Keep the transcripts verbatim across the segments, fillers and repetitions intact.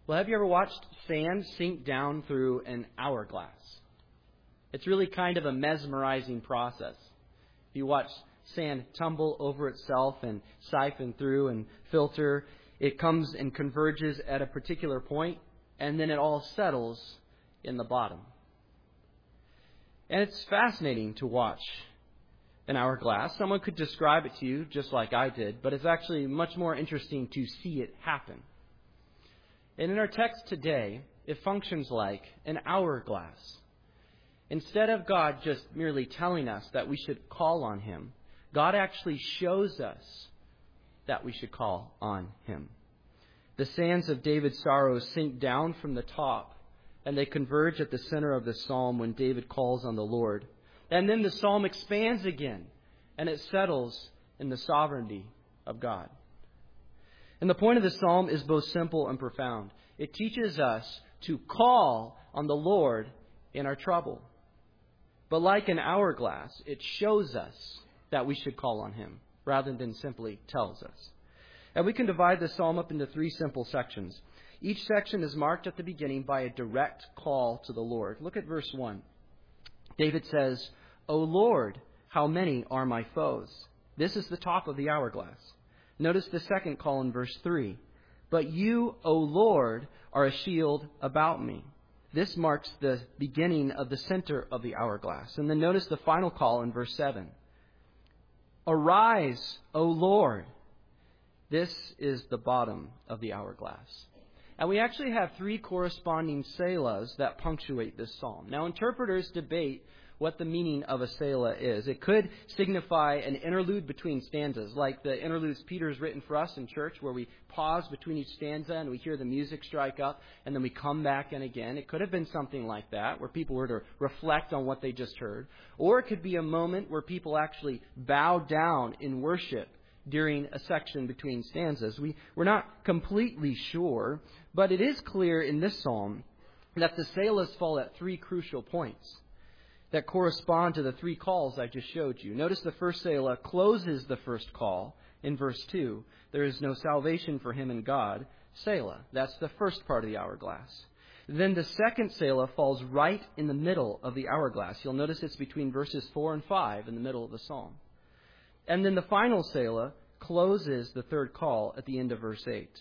Well, have you ever watched sand sink down through an hourglass? It's really kind of a mesmerizing process. You watch sand tumble over itself and siphon through and filter. It comes and converges at a particular point, and then it all settles in the bottom. And it's fascinating to watch an hourglass. Someone could describe it to you just like I did, but it's actually much more interesting to see it happen. And in our text today, it functions like an hourglass. Instead of God just merely telling us that we should call on Him, God actually shows us that we should call on Him. The sands of David's sorrows sink down from the top, and they converge at the center of the psalm when David calls on the Lord. And then the psalm expands again, and it settles in the sovereignty of God. And the point of the psalm is both simple and profound. It teaches us to call on the Lord in our trouble. But like an hourglass, it shows us that we should call on Him, rather than simply tells us. And we can divide the psalm up into three simple sections. Each section is marked at the beginning by a direct call to the Lord. Look at verse one. David says, "O Lord, how many are my foes?" This is the top of the hourglass. Notice the second call in verse three. "But you, O Lord, are a shield about me." This marks the beginning of the center of the hourglass. And then notice the final call in verse seven. "Arise, O Lord." This is the bottom of the hourglass. And we actually have three corresponding selahs that punctuate this psalm. Now, interpreters debate what the meaning of a selah is. It could signify an interlude between stanzas, like the interludes Peter's written for us in church, where we pause between each stanza and we hear the music strike up, and then we come back in again. It could have been something like that, where people were to reflect on what they just heard. Or it could be a moment where people actually bow down in worship during a section between stanzas. We, we're not completely sure, but it is clear in this psalm that the selahs fall at three crucial points that correspond to the three calls I just showed you. Notice the first selah closes the first call in verse two. There is no salvation for him in God. Selah. That's the first part of the hourglass. Then the second selah falls right in the middle of the hourglass. You'll notice it's between verses four and five in the middle of the psalm. And then the final selah closes the third call at the end of verse eight.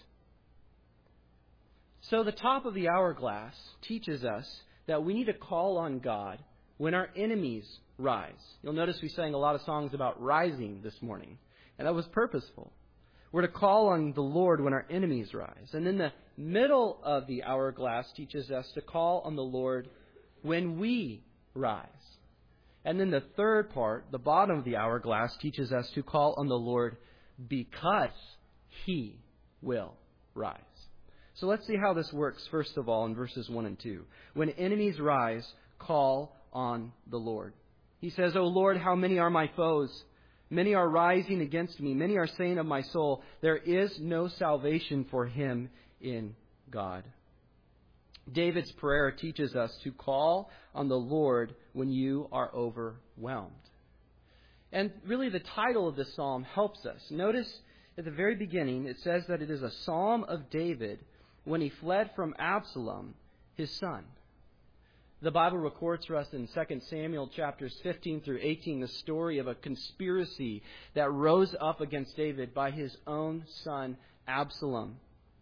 So the top of the hourglass teaches us that we need to call on God when our enemies rise. You'll notice we sang a lot of songs about rising this morning, and that was purposeful. We're to call on the Lord when our enemies rise. And then the middle of the hourglass teaches us to call on the Lord when we rise. And then the third part, the bottom of the hourglass, teaches us to call on the Lord because He will rise. So let's see how this works, first of all, in verses one and two. When enemies rise, call on the Lord. He says, "O Lord, how many are my foes? Many are rising against me. Many are saying of my soul, there is no salvation for him in God." David's prayer teaches us to call on the Lord when you are overwhelmed. And really the title of this psalm helps us. Notice at the very beginning it says that it is a psalm of David when he fled from Absalom, his son. The Bible records for us in Second Samuel chapters fifteen through eighteen the story of a conspiracy that rose up against David by his own son Absalom.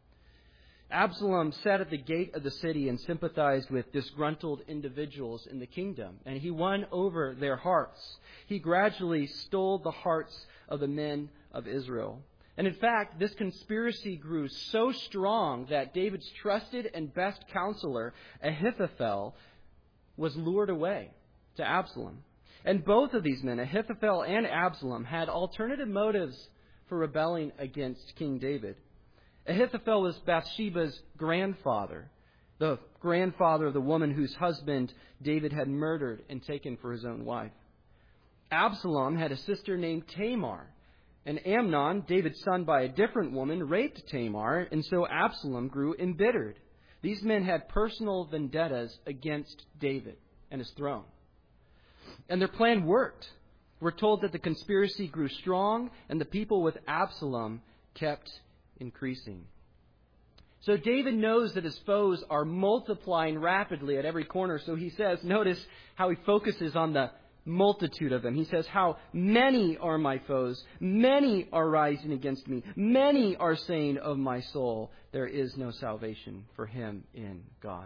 Absalom sat at the gate of the city and sympathized with disgruntled individuals in the kingdom, and he won over their hearts. He gradually stole the hearts of the men of Israel. And in fact, this conspiracy grew so strong that David's trusted and best counselor, Ahithophel, was lured away to Absalom. And both of these men, Ahithophel and Absalom, had alternative motives for rebelling against King David. Ahithophel was Bathsheba's grandfather, the grandfather of the woman whose husband David had murdered and taken for his own wife. Absalom had a sister named Tamar, and Amnon, David's son by a different woman, raped Tamar, and so Absalom grew embittered. These men had personal vendettas against David and his throne. And their plan worked. We're told that the conspiracy grew strong and the people with Absalom kept increasing. So David knows that his foes are multiplying rapidly at every corner. So he says, notice how he focuses on the multitude of them. He says, how many are my foes? Many are rising against me. Many are saying of my soul, there is no salvation for him in God.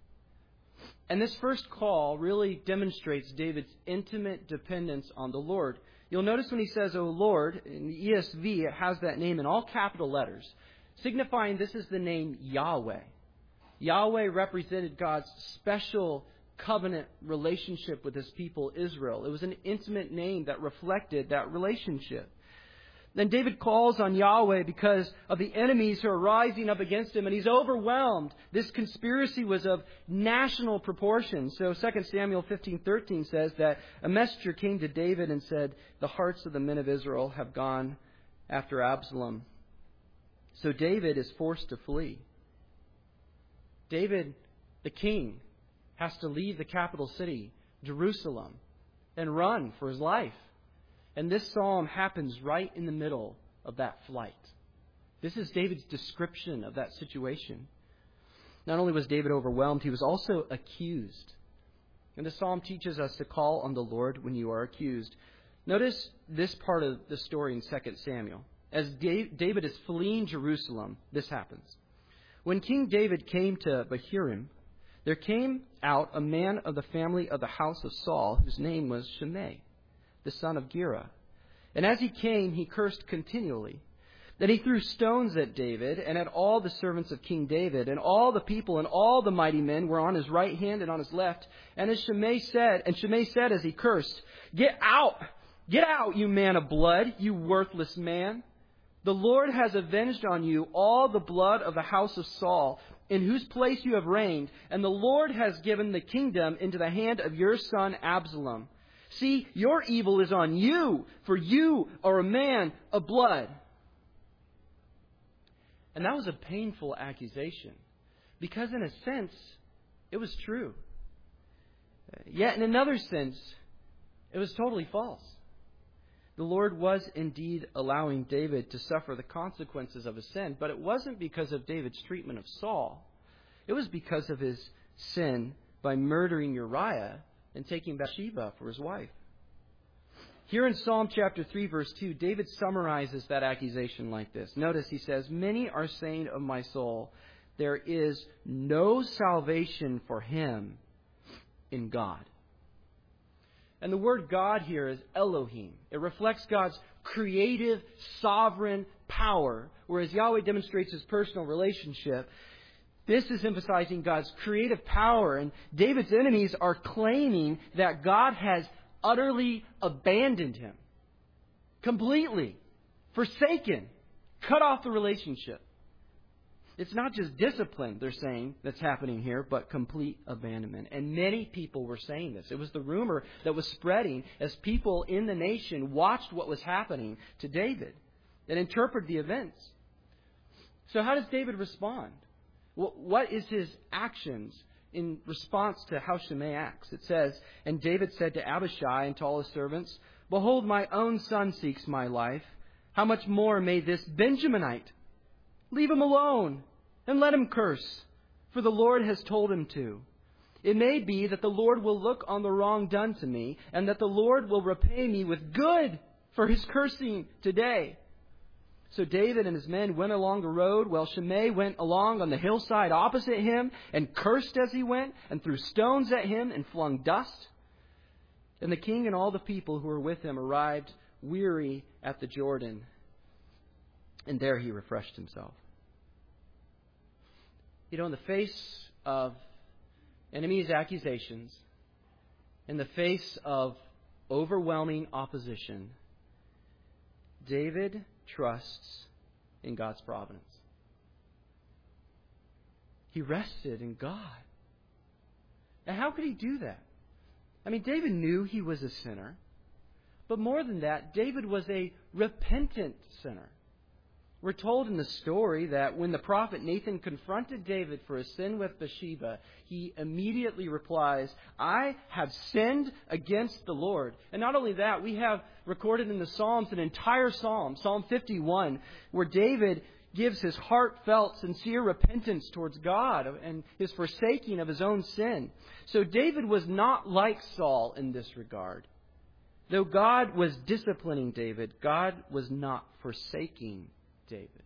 And this first call really demonstrates David's intimate dependence on the Lord. You'll notice when he says, O Lord, in the E S V, it has that name in all capital letters, signifying this is the name Yahweh. Yahweh represented God's special covenant relationship with his people Israel. It was an intimate name that reflected that relationship. Then David calls on Yahweh because of the enemies who are rising up against him, and he's overwhelmed. This conspiracy was of national proportions. So Second Samuel fifteen thirteen says that a messenger came to David and said, the hearts of the men of Israel have gone after Absalom. So David is forced to flee. David, the king, has to leave the capital city, Jerusalem, and run for his life. And this psalm happens right in the middle of that flight. This is David's description of that situation. Not only was David overwhelmed, he was also accused. And the psalm teaches us to call on the Lord when you are accused. Notice this part of the story in Second Samuel. As David is fleeing Jerusalem, this happens. When King David came to Bahurim, there came out a man of the family of the house of Saul, whose name was Shimei, the son of Gera. And as he came, he cursed continually. Then he threw stones at David and at all the servants of King David, and all the people and all the mighty men were on his right hand and on his left. And as Shimei said, and Shimei said as he cursed, "Get out! Get out, you man of blood, you worthless man! The Lord has avenged on you all the blood of the house of Saul, in whose place you have reigned, and the Lord has given the kingdom into the hand of your son Absalom. See, your evil is on you, for you are a man of blood." And that was a painful accusation, because in a sense, it was true. Yet in another sense, it was totally false. The Lord was indeed allowing David to suffer the consequences of his sin, but it wasn't because of David's treatment of Saul. It was because of his sin by murdering Uriah and taking Bathsheba for his wife. Here in Psalm chapter three, verse two, David summarizes that accusation like this. Notice he says, "Many are saying of my soul, there is no salvation for him in God." And the word God here is Elohim. It reflects God's creative, sovereign power, whereas Yahweh demonstrates his personal relationship. This is emphasizing God's creative power, and David's enemies are claiming that God has utterly abandoned him, completely, forsaken, cut off the relationship. It's not just discipline, they're saying, that's happening here, but complete abandonment. And many people were saying this. It was the rumor that was spreading as people in the nation watched what was happening to David and interpreted the events. So how does David respond? What is his actions in response to how Shimei acts? It says, "And David said to Abishai and to all his servants, 'Behold, my own son seeks my life. How much more may this Benjaminite? Leave him alone and let him curse, for the Lord has told him to. It may be that the Lord will look on the wrong done to me, and that the Lord will repay me with good for his cursing today.' So David and his men went along the road, while Shimei went along on the hillside opposite him, and cursed as he went, and threw stones at him, and flung dust. And the king and all the people who were with him arrived weary at the Jordan, and there he refreshed himself." You know, in the face of enemies' accusations, in the face of overwhelming opposition, David trusts in God's providence. He rested in God. And how could he do that? I mean, David knew he was a sinner. But more than that, David was a repentant sinner. We're told in the story that when the prophet Nathan confronted David for his sin with Bathsheba, he immediately replies, "I have sinned against the Lord." And not only that, we have recorded in the Psalms an entire psalm, Psalm fifty-one, where David gives his heartfelt, sincere repentance towards God and his forsaking of his own sin. So David was not like Saul in this regard. Though God was disciplining David, God was not forsaking David.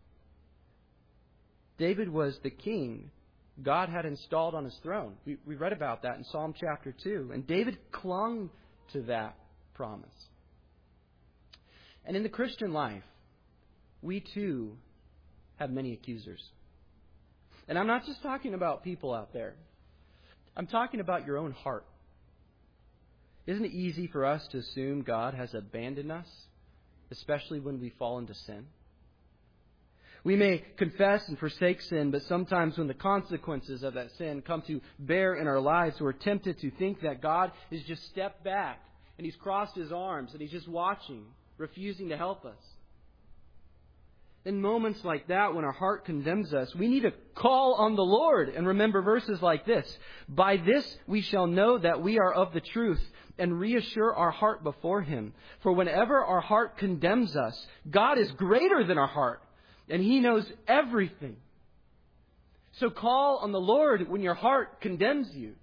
David was the king God had installed on his throne. We, we read about that in Psalm chapter two. And David clung to that promise. And in the Christian life, we too have many accusers. And I'm not just talking about people out there. I'm talking about your own heart. Isn't it easy for us to assume God has abandoned us, especially when we fall into sin? We may confess and forsake sin, but sometimes when the consequences of that sin come to bear in our lives, we're tempted to think that God has just stepped back and He's crossed His arms and He's just watching, refusing to help us. In moments like that, when our heart condemns us, we need to call on the Lord and remember verses like this. By this we shall know that we are of the truth and reassure our heart before Him. For whenever our heart condemns us, God is greater than our heart and He knows everything. So call on the Lord when your heart condemns you.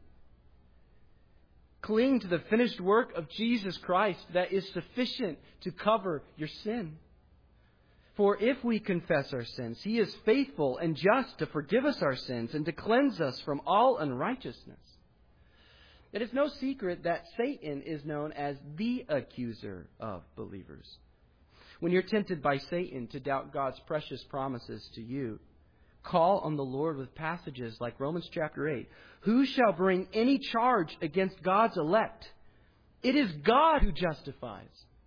Cling to the finished work of Jesus Christ that is sufficient to cover your sin. For if we confess our sins, He is faithful and just to forgive us our sins and to cleanse us from all unrighteousness. It is no secret that Satan is known as the accuser of believers. When you're tempted by Satan to doubt God's precious promises to you, call on the Lord with passages like Romans chapter eight. Who shall bring any charge against God's elect? It is God who justifies.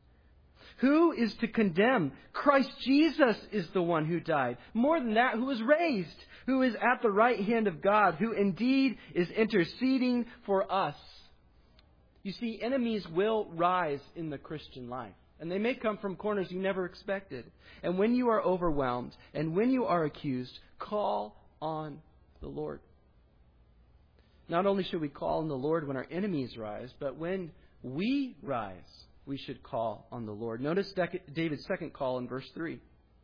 Who is to condemn? Christ Jesus is the one who died. More than that, who was raised, who is at the right hand of God, who indeed is interceding for us. You see, enemies will rise in the Christian life. And they may come from corners you never expected. And when you are overwhelmed and when you are accused, call on the Lord. Not only should we call on the Lord when our enemies rise, but when we rise, we should call on the Lord. Notice David's second call in verse three.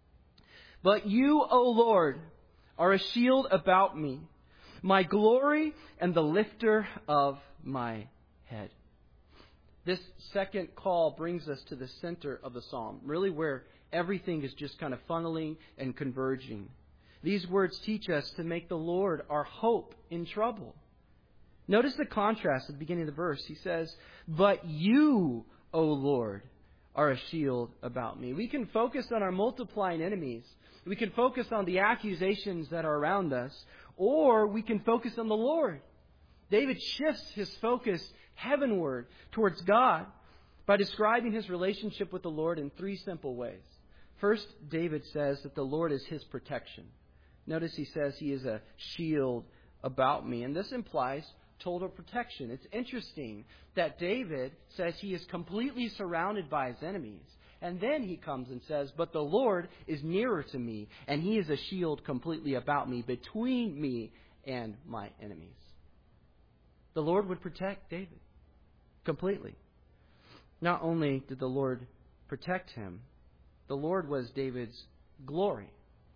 But you, O Lord, are a shield about me, my glory and the lifter of my head. This second call brings us to the center of the psalm, really where everything is just kind of funneling and converging. These words teach us to make the Lord our hope in trouble. Notice the contrast at the beginning of the verse. He says, but you, O Lord, are a shield about me. We can focus on our multiplying enemies. We can focus on the accusations that are around us. Or we can focus on the Lord. David shifts his focus heavenward towards God by describing his relationship with the Lord in three simple ways. First, David says that the Lord is his protection. Notice he says he is a shield about me. And this implies total protection. It's interesting that David says he is completely surrounded by his enemies. And then he comes and says, but the Lord is nearer to me, and He is a shield completely about me, between me and my enemies. The Lord would protect David completely. Not only did the Lord protect him, the Lord was David's glory.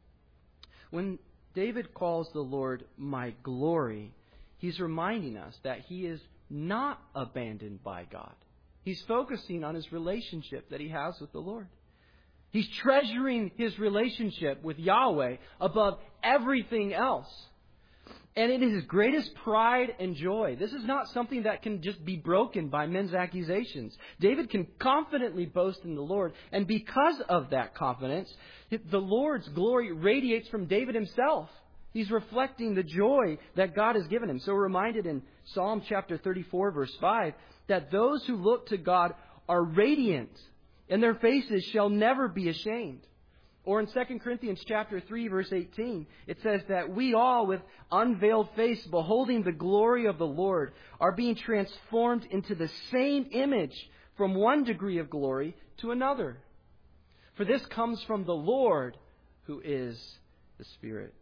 When David calls the Lord my glory, he's reminding us that he is not abandoned by God. He's focusing on his relationship that he has with the Lord. He's treasuring his relationship with Yahweh above everything else. And it is his greatest pride and joy. This is not something that can just be broken by men's accusations. David can confidently boast in the Lord. And because of that confidence, the Lord's glory radiates from David himself. He's reflecting the joy that God has given him. So we're reminded in Psalm chapter thirty-four, verse five, that those who look to God are radiant, and their faces shall never be ashamed. Or in Second Corinthians chapter three, verse eighteen, it says that we all, with unveiled face, beholding the glory of the Lord, are being transformed into the same image from one degree of glory to another. For this comes from the Lord, who is the Spirit.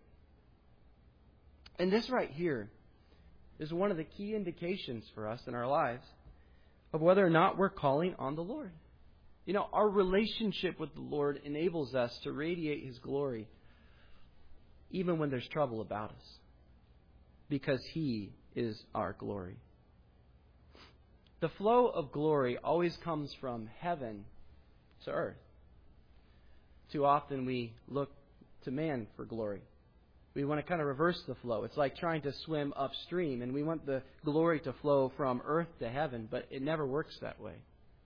And this right here is one of the key indications for us in our lives of whether or not we're calling on the Lord. You know, our relationship with the Lord enables us to radiate His glory even when there's trouble about us, because He is our glory. The flow of glory always comes from heaven to earth. Too often we look to man for glory. We want to kind of reverse the flow. It's like trying to swim upstream, and we want the glory to flow from earth to heaven, but it never works that way.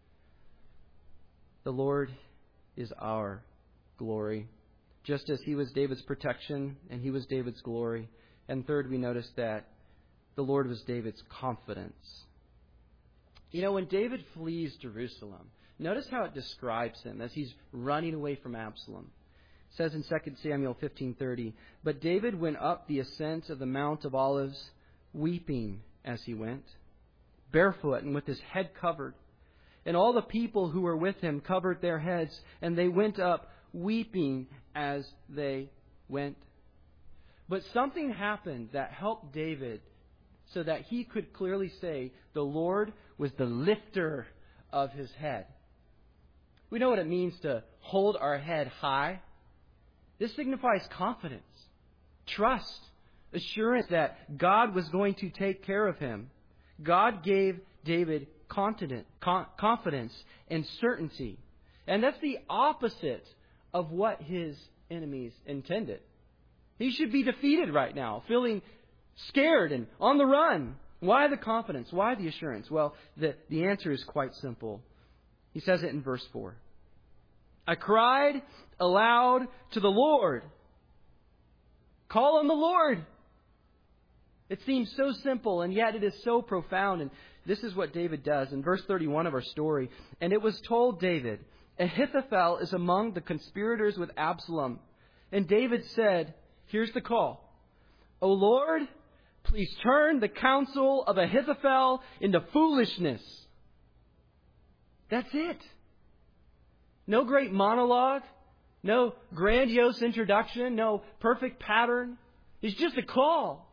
The Lord is our glory, just as He was David's protection and He was David's glory. And third, we notice that the Lord was David's confidence. You know, when David flees Jerusalem, notice how it describes him as he's running away from Absalom. It says in Second Samuel fifteen thirty, "But David went up the ascent of the Mount of Olives, weeping as he went, barefoot and with his head covered. And all the people who were with him covered their heads, and they went up weeping as they went." But something happened that helped David so that he could clearly say the Lord was the lifter of his head. We know what it means to hold our head high. This signifies confidence, trust, assurance that God was going to take care of him. God gave David confidence and certainty. And that's the opposite of what his enemies intended. He should be defeated right now, feeling scared and on the run. Why the confidence? Why the assurance? Well, the, the answer is quite simple. He says it in verse four. "I cried aloud to the Lord." Call on the Lord. It seems so simple, and yet it is so profound. And this is what David does in verse thirty-one of our story. "And it was told David, Ahithophel is among the conspirators with Absalom. And David said," here's the call, "O Lord, please turn the counsel of Ahithophel into foolishness." That's it. No great monologue, no grandiose introduction, no perfect pattern. It's just a call.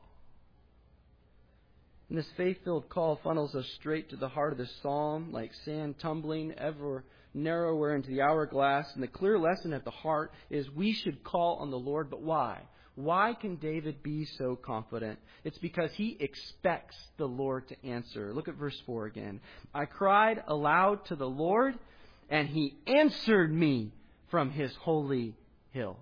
And this faith-filled call funnels us straight to the heart of the psalm, like sand tumbling ever narrower into the hourglass. And the clear lesson at the heart is we should call on the Lord. But why? Why can David be so confident? It's because he expects the Lord to answer. Look at verse four again. "I cried aloud to the Lord, and He answered me from His holy hill."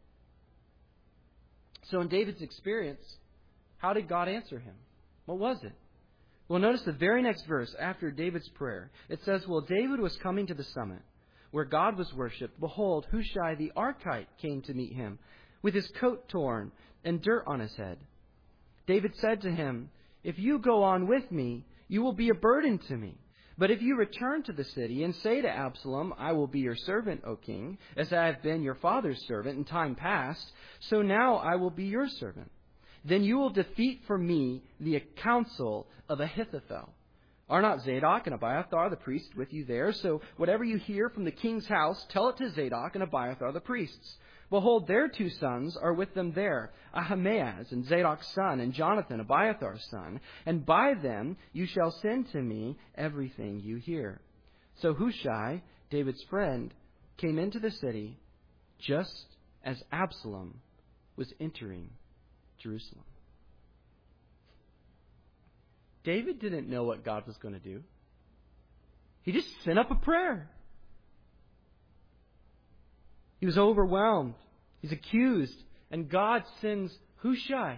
So in David's experience, how did God answer him? What was it? Well, notice the very next verse after David's prayer. It says, "While David was coming to the summit where God was worshipped, behold, Hushai the Archite came to meet him with his coat torn and dirt on his head. David said to him, 'If you go on with me, you will be a burden to me. But if you return to the city and say to Absalom, I will be your servant, O king, as I have been your father's servant in time past, so now I will be your servant. Then you will defeat for me the counsel of Ahithophel. Are not Zadok and Abiathar the priests with you there? So whatever you hear from the king's house, tell it to Zadok and Abiathar the priests. Behold, their two sons are with them there, Ahimaaz and Zadok's son, and Jonathan, Abiathar's son. And by them you shall send to me everything you hear.' So Hushai, David's friend, came into the city just as Absalom was entering Jerusalem." David didn't know what God was going to do. He just sent up a prayer. He was overwhelmed. He's accused. And God sends Hushai.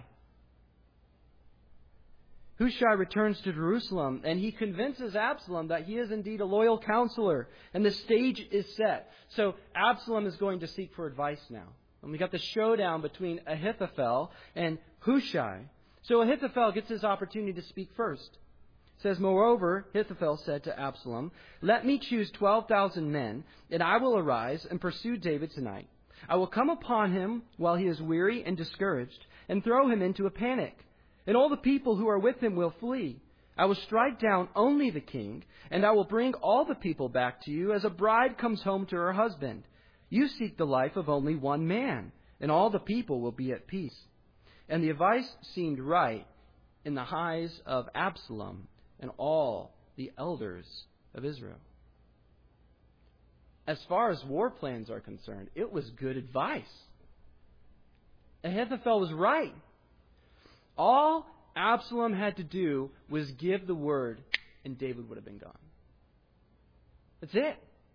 Hushai returns to Jerusalem, and he convinces Absalom that he is indeed a loyal counselor. And the stage is set. So Absalom is going to seek for advice now. And we got the showdown between Ahithophel and Hushai. So Ahithophel gets his opportunity to speak first. It says, "Moreover, Ahithophel said to Absalom, 'Let me choose twelve thousand men, and I will arise and pursue David tonight. I will come upon him while he is weary and discouraged, and throw him into a panic. And all the people who are with him will flee. I will strike down only the king, and I will bring all the people back to you as a bride comes home to her husband. You seek the life of only one man, and all the people will be at peace.' And the advice seemed right in the eyes of Absalom and all the elders of Israel." As far as war plans are concerned, it was good advice. Ahithophel was right. All Absalom had to do was give the word, and David would have been gone. That's it.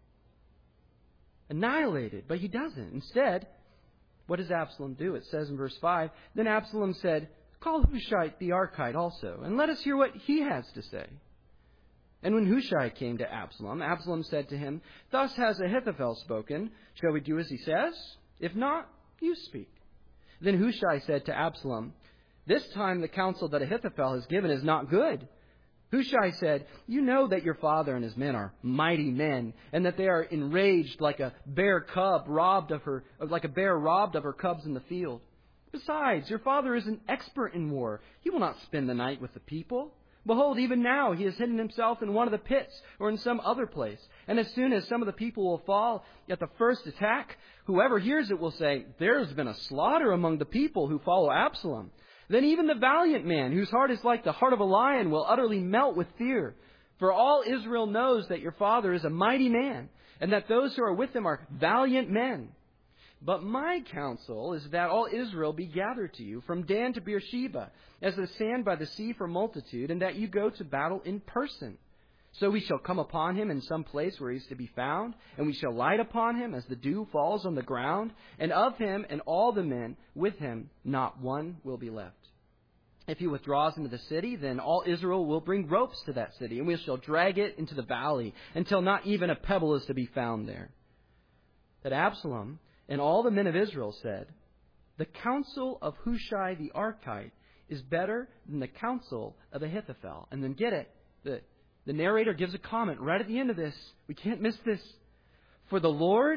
Annihilated. But he doesn't. Instead, what does Absalom do? It says in verse five, Then Absalom said, Call Hushai the Archite also, and let us hear what he has to say. And when Hushai came to Absalom, Absalom said to him, Thus has Ahithophel spoken. Shall we do as he says? If not, you speak. Then Hushai said to Absalom, This time the counsel that Ahithophel has given is not good. Hushai said, You know that your father and his men are mighty men, and that they are enraged like a bear cub robbed of her, like a bear robbed of her cubs in the field. Besides, your father is an expert in war. He will not spend the night with the people. Behold, even now he has hidden himself in one of the pits or in some other place. And as soon as some of the people will fall at the first attack, whoever hears it will say, There has been a slaughter among the people who follow Absalom. Then even the valiant man, whose heart is like the heart of a lion, will utterly melt with fear. For all Israel knows that your father is a mighty man, and that those who are with him are valiant men. But my counsel is that all Israel be gathered to you, from Dan to Beersheba, as the sand by the sea for multitude, and that you go to battle in person. So we shall come upon him in some place where he is to be found, and we shall light upon him as the dew falls on the ground, and of him and all the men with him not one will be left. If he withdraws into the city, then all Israel will bring ropes to that city, and we shall drag it into the valley, until not even a pebble is to be found there. That Absalom and all the men of Israel said, The counsel of Hushai the Archite is better than the counsel of Ahithophel. And then get it, the The narrator gives a comment right at the end of this. We can't miss this. For the Lord,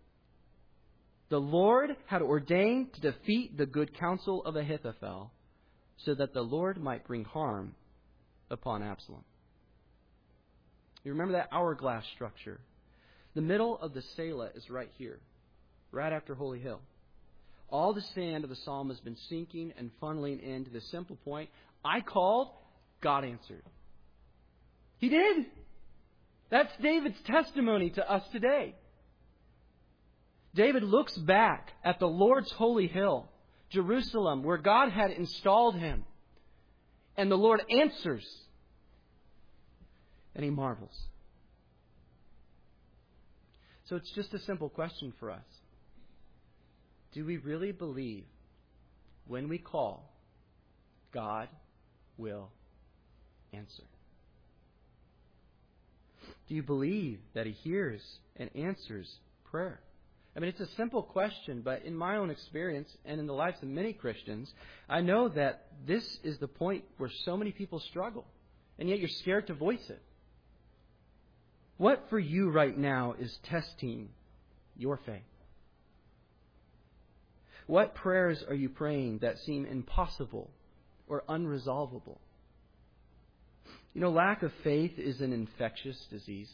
the Lord had ordained to defeat the good counsel of Ahithophel, so that the Lord might bring harm upon Absalom. You remember that hourglass structure? The middle of the Selah is right here, right after Holy Hill. All the sand of the psalm has been sinking and funneling into the simple point. I called, God answered. He did. That's David's testimony to us today. David looks back at the Lord's holy hill, Jerusalem, where God had installed him. And the Lord answers. And he marvels. So it's just a simple question for us. Do we really believe when we call, God will answer? Do you believe that He hears and answers prayer? I mean, it's a simple question, but in my own experience and in the lives of many Christians, I know that this is the point where so many people struggle, and yet you're scared to voice it. What for you right now is testing your faith? What prayers are you praying that seem impossible or unresolvable? You know, lack of faith is an infectious disease.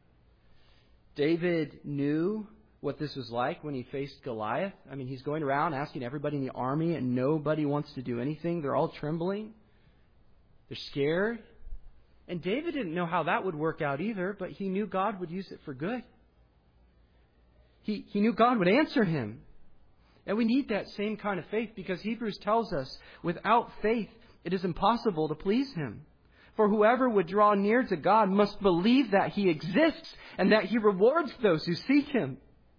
David knew what this was like when he faced Goliath. I mean, he's going around asking everybody in the army, and nobody wants to do anything. They're all trembling. They're scared. And David didn't know how that would work out either, but he knew God would use it for good. He, he knew God would answer him. And we need that same kind of faith, because Hebrews tells us, without faith, it is impossible to please Him. For whoever would draw near to God must believe that He exists and that He rewards those who seek Him.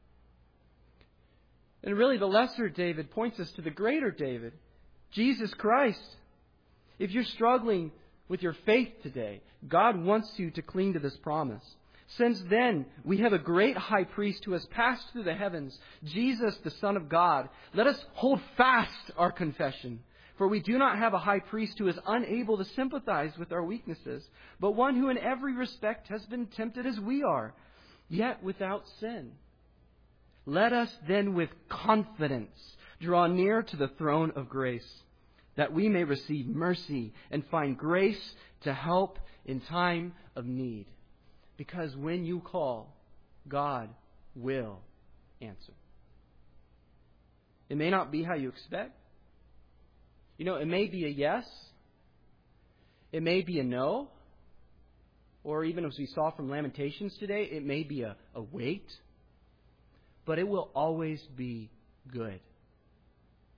And really, the lesser David points us to the greater David, Jesus Christ. If you're struggling with your faith today, God wants you to cling to this promise. Since then, we have a great high priest who has passed through the heavens, Jesus, the Son of God. Let us hold fast our confession. For we do not have a high priest who is unable to sympathize with our weaknesses, but one who in every respect has been tempted as we are, yet without sin. Let us then with confidence draw near to the throne of grace, that we may receive mercy and find grace to help in time of need. Because when you call, God will answer. It may not be how you expect. You know, it may be a yes. It may be a no. Or even as we saw from Lamentations today, it may be a, a wait. But it will always be good.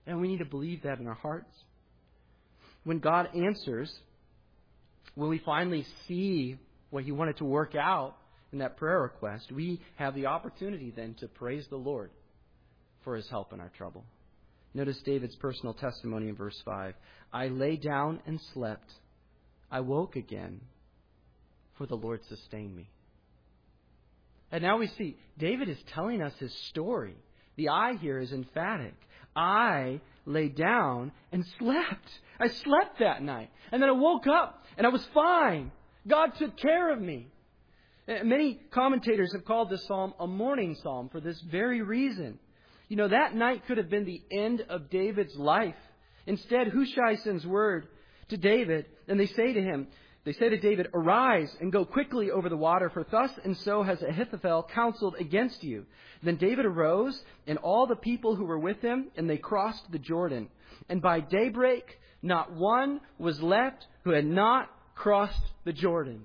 And we need to believe that in our hearts. When God answers, when we finally see what He wanted to work out in that prayer request, we have the opportunity then to praise the Lord for His help in our trouble. Notice David's personal testimony in verse five. I lay down and slept. I woke again, for the Lord sustained me. And now we see David is telling us his story. The I here is emphatic. I lay down and slept. I slept that night. And then I woke up and I was fine. God took care of me. Many commentators have called this psalm a mourning psalm for this very reason. You know, that night could have been the end of David's life. Instead, Hushai sends word to David, and they say to him, they say to David, arise and go quickly over the water, for thus and so has Ahithophel counseled against you. Then David arose, and all the people who were with him, and they crossed the Jordan. And by daybreak, not one was left who had not crossed the Jordan.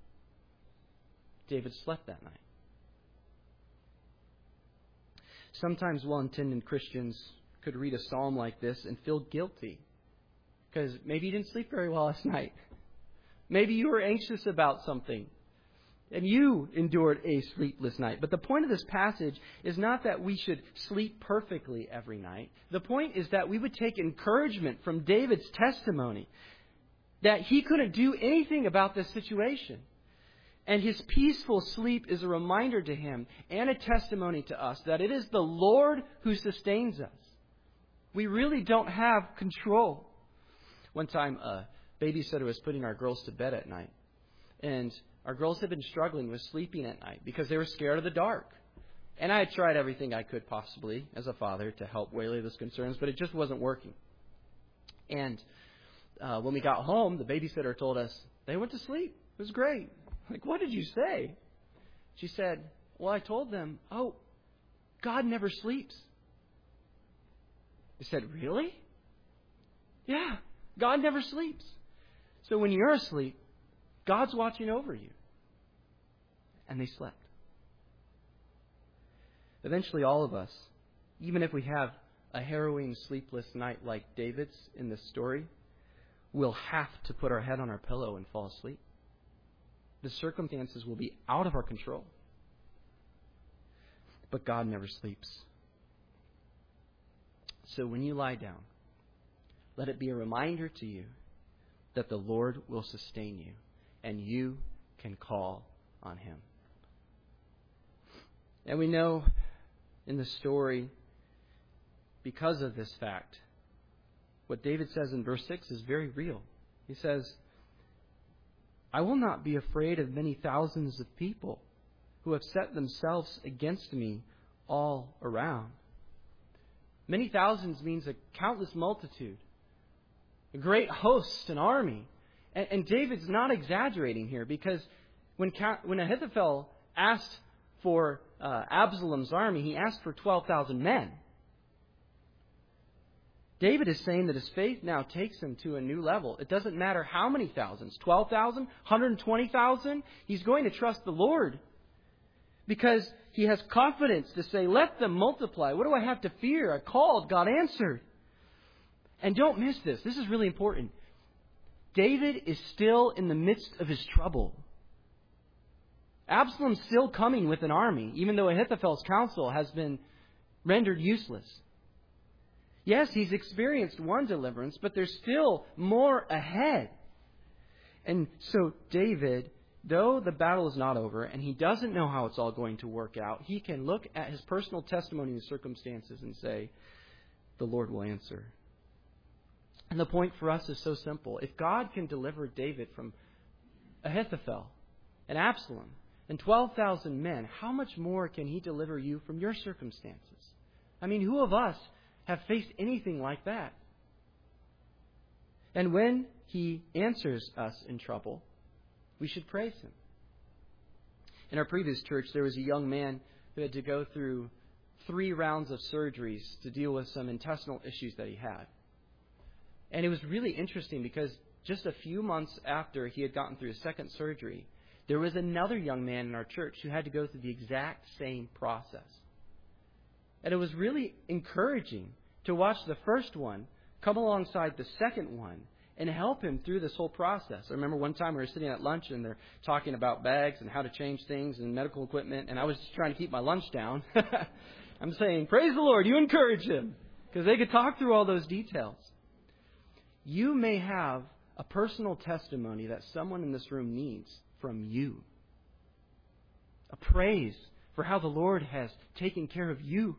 David slept that night. Sometimes well-intended Christians could read a psalm like this and feel guilty because maybe you didn't sleep very well last night. Maybe you were anxious about something and you endured a sleepless night. But the point of this passage is not that we should sleep perfectly every night. The point is that we would take encouragement from David's testimony that he couldn't do anything about this situation. And his peaceful sleep is a reminder to him and a testimony to us that it is the Lord who sustains us. We really don't have control. One time, a babysitter was putting our girls to bed at night. And our girls had been struggling with sleeping at night because they were scared of the dark. And I had tried everything I could possibly as a father to help waylay those concerns, but it just wasn't working. And uh, when we got home, the babysitter told us they went to sleep. It was great. Like, what did you say? She said, well, I told them, oh, God never sleeps. I said, really? Yeah, God never sleeps. So when you're asleep, God's watching over you. And they slept. Eventually, all of us, even if we have a harrowing sleepless night like David's in this story, will have to put our head on our pillow and fall asleep. The circumstances will be out of our control. But God never sleeps. So when you lie down, let it be a reminder to you that the Lord will sustain you and you can call on Him. And we know in the story, because of this fact, what David says in verse six is very real. He says, I will not be afraid of many thousands of people who have set themselves against me all around. Many thousands means a countless multitude, a great host, an army. And, and David's not exaggerating here because when, when Ahithophel asked for uh, Absalom's army, he asked for twelve thousand men. David is saying that his faith now takes him to a new level. It doesn't matter how many thousands, twelve thousand, one hundred twenty thousand. He's going to trust the Lord because he has confidence to say, let them multiply. What do I have to fear? I called, God answered. And don't miss this. This is really important. David is still in the midst of his trouble. Absalom's still coming with an army, even though Ahithophel's counsel has been rendered useless. Yes, he's experienced one deliverance, but there's still more ahead. And so David, though the battle is not over and he doesn't know how it's all going to work out, he can look at his personal testimony and circumstances and say, the Lord will answer. And the point for us is so simple. If God can deliver David from Ahithophel and Absalom and twelve thousand men, how much more can He deliver you from your circumstances? I mean, who of us have faced anything like that? And when He answers us in trouble, we should praise Him. In our previous church, there was a young man who had to go through three rounds of surgeries to deal with some intestinal issues that he had. And it was really interesting because just a few months after he had gotten through his second surgery, there was another young man in our church who had to go through the exact same process. And it was really encouraging to watch the first one come alongside the second one and help him through this whole process. I remember one time we were sitting at lunch and they're talking about bags and how to change things and medical equipment, and I was just trying to keep my lunch down. I'm saying, praise the Lord, you encourage him, because they could talk through all those details. You may have a personal testimony that someone in this room needs from you. A praise for how the Lord has taken care of you.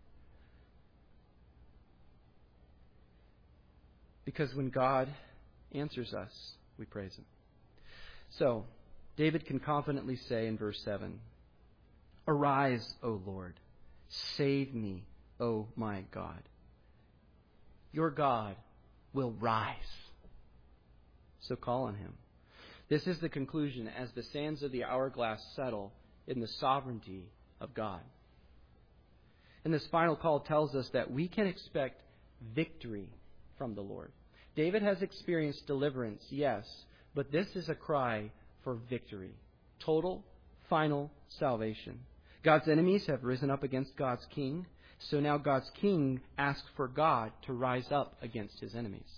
Because when God answers us, we praise Him. So, David can confidently say in verse seven, "Arise, O Lord, save me, O my God." Your God will rise. So call on Him. This is the conclusion as the sands of the hourglass settle in the sovereignty of God. And this final call tells us that we can expect victory from the Lord. David has experienced deliverance, yes, but this is a cry for victory. Total, final salvation. God's enemies have risen up against God's king, so now God's king asks for God to rise up against his enemies.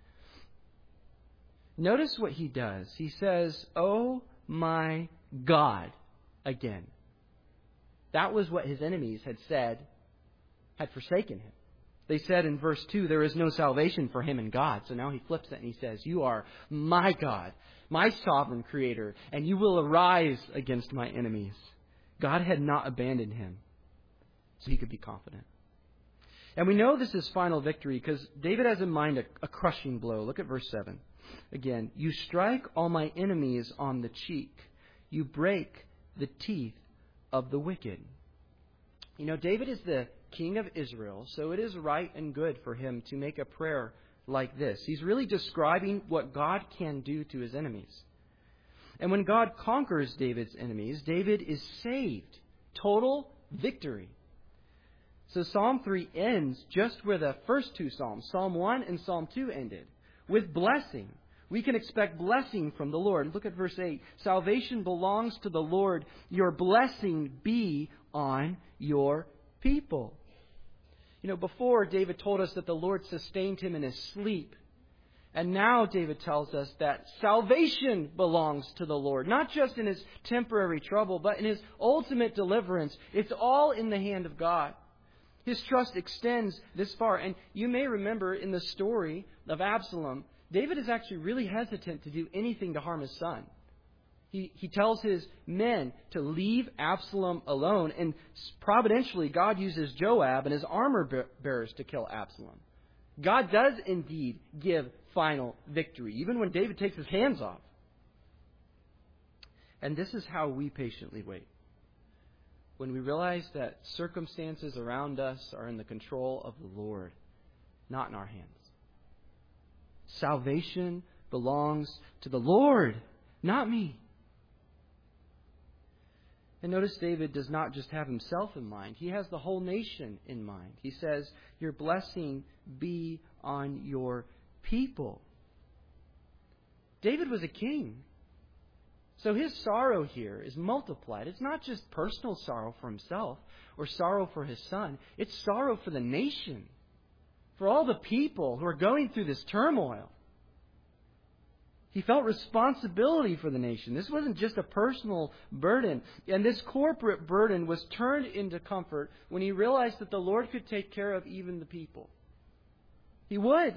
Notice what he does. He says, "Oh my God," again. That was what his enemies had said had forsaken him. They said in verse two, there is no salvation for him in God. So now he flips it and he says, "You are my God, my sovereign creator, and you will arise against my enemies." God had not abandoned him, so he could be confident. And we know this is final victory because David has in mind a, a crushing blow. Look at verse seven. Again, "You strike all my enemies on the cheek. You break the teeth of the wicked." You know, David is the king of Israel, so it is right and good for him to make a prayer like this. He's really describing what God can do to his enemies. And when God conquers David's enemies, David is saved. Total victory. So Psalm three ends just where the first two Psalms, Psalm one and Psalm two, ended, with blessing. We can expect blessing from the Lord. Look at verse eight. "Salvation belongs to the Lord. Your blessing be on your people." You know, before David told us that the Lord sustained him in his sleep. And now David tells us that salvation belongs to the Lord. Not just in his temporary trouble, but in his ultimate deliverance. It's all in the hand of God. His trust extends this far. And you may remember in the story of Absalom, David is actually really hesitant to do anything to harm his son. He, he tells his men to leave Absalom alone. And providentially, God uses Joab and his armor bearers to kill Absalom. God does indeed give final victory, even when David takes his hands off. And this is how we patiently wait. When we realize that circumstances around us are in the control of the Lord, not in our hands. Salvation belongs to the Lord, not me. And notice David does not just have himself in mind. He has the whole nation in mind. He says, "Your blessing be on your people." David was a king. So his sorrow here is multiplied. It's not just personal sorrow for himself or sorrow for his son. It's sorrow for the nation, for all the people who are going through this turmoil. He felt responsibility for the nation. This wasn't just a personal burden. And this corporate burden was turned into comfort when he realized that the Lord could take care of even the people. He would.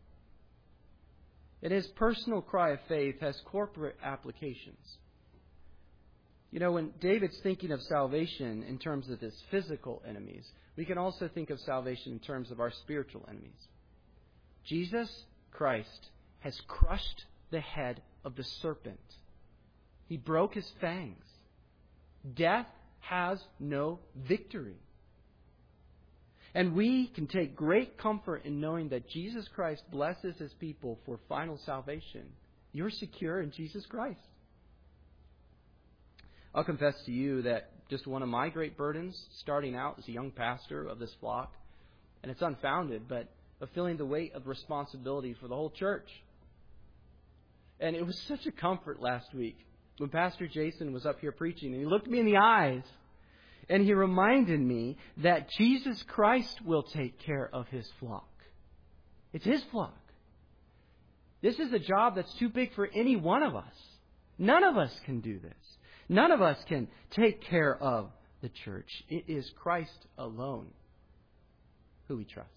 And his personal cry of faith has corporate applications. You know, when David's thinking of salvation in terms of his physical enemies, we can also think of salvation in terms of our spiritual enemies. Jesus Christ has crushed the head of the serpent. He broke his fangs. Death has no victory. And we can take great comfort in knowing that Jesus Christ blesses his people for final salvation. You're secure in Jesus Christ. I'll confess to you that just one of my great burdens, starting out as a young pastor of this flock, and it's unfounded, but of feeling the weight of responsibility for the whole church. And it was such a comfort last week when Pastor Jason was up here preaching and he looked me in the eyes And he reminded me that Jesus Christ will take care of his flock. It's his flock. This is a job that's too big for any one of us. None of us can do this. None of us can take care of the church. It is Christ alone who we trust.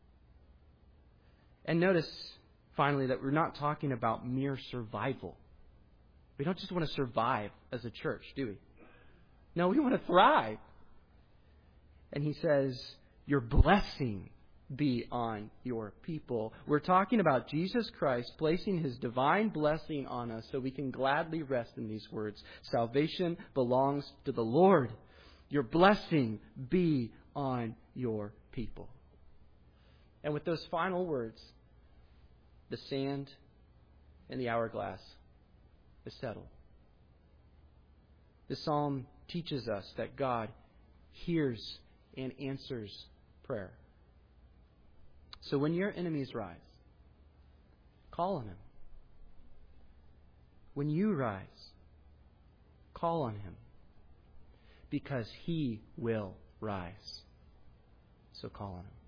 And notice, finally, that we're not talking about mere survival. We don't just want to survive as a church, do we? No, we want to thrive. And he says, your blessing be on your people. We're talking about Jesus Christ placing his divine blessing on us so we can gladly rest in these words. Salvation belongs to the Lord. Your blessing be on your people. And with those final words, the sand and the hourglass is settled. The psalm teaches us that God hears and answers prayer. So when your enemies rise, call on him. When you rise, call on him, because he will rise. So call on him.